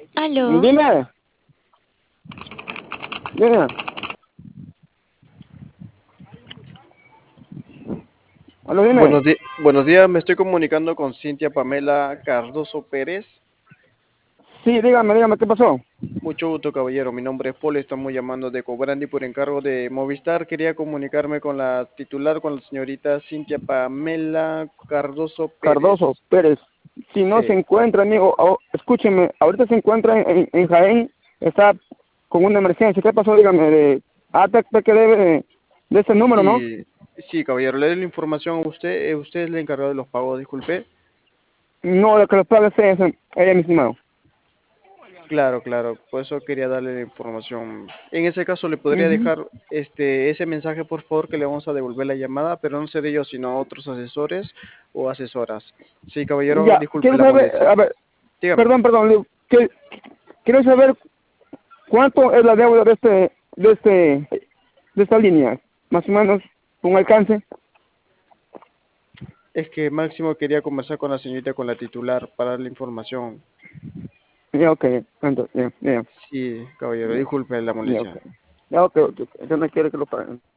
Aló, Dime, dime. Aló, dime. Buenos días, me estoy comunicando con Cintia Pamela Cardoso Pérez. Sí, dígame, ¿qué pasó? Mucho gusto, caballero. Mi nombre es Paul, estamos llamando de Cobrandi por encargo de Movistar. Quería comunicarme con la titular, con la señorita Cintia Pamela Cardoso Cardoso, Pérez. Pérez. Si no se Sí, encuentra, amigo, escúcheme, ahorita se encuentra en Jaén, está con una emergencia. ¿Qué pasó? Dígame, que debe de ese número, ¿no? sí, caballero. Le doy la información a usted. Usted es el encargado de los pagos, disculpe. No, lo que lo paga es ella, mi estimado. Claro, claro, por eso quería darle la información. En ese caso, le podría Ujú. dejar ese mensaje, por favor, que le vamos a devolver la llamada, pero no seré yo, sino otros asesores o asesoras. Sí, caballero, Ya, disculpe quiero la saber, molestia. a ver, Dígame. perdón, digo, quiero saber cuánto es la deuda de esta línea, más o menos, un alcance. Es que Máximo quería conversar con la señorita, con la titular, para darle información. Ya, ok, entonces, ya, ya. Sí, caballero, Ya, disculpe la ya, molestia. ok. Ya, ok. Yo no quiero que lo paguen.